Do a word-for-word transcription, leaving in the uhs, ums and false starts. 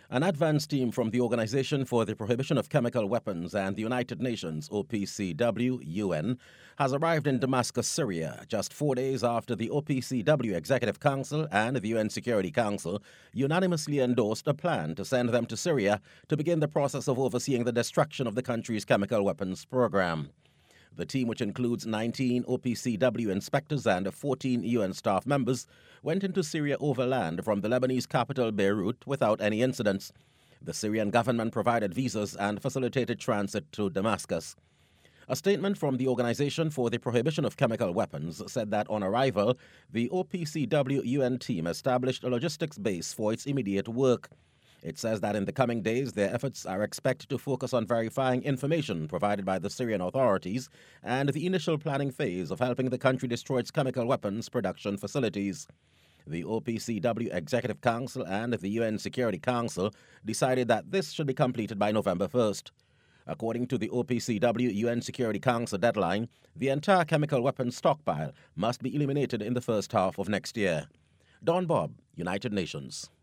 An advance team from the Organization for the Prohibition of Chemical Weapons and the United Nations, O P C W, U N, has arrived in Damascus, Syria, just four days after the O P C W Executive Council and the U N Security Council unanimously endorsed a plan to send them to Syria to begin the process of overseeing the destruction of the country's chemical weapons program. The team, which includes nineteen O P C W inspectors and fourteen U N staff members, went into Syria overland from the Lebanese capital Beirut without any incidents. The Syrian government provided visas and facilitated transit to Damascus. A statement from the Organization for the Prohibition of Chemical Weapons said that on arrival, the O P C W U N team established a logistics base for its immediate work. It says that in the coming days, their efforts are expected to focus on verifying information provided by the Syrian authorities and the initial planning phase of helping the country destroy its chemical weapons production facilities. The O P C W Executive Council and the U N Security Council decided that this should be completed by November first. According to the O P C W U N Security Council deadline, the entire chemical weapons stockpile must be eliminated in the first half of next year. Don Bob, United Nations.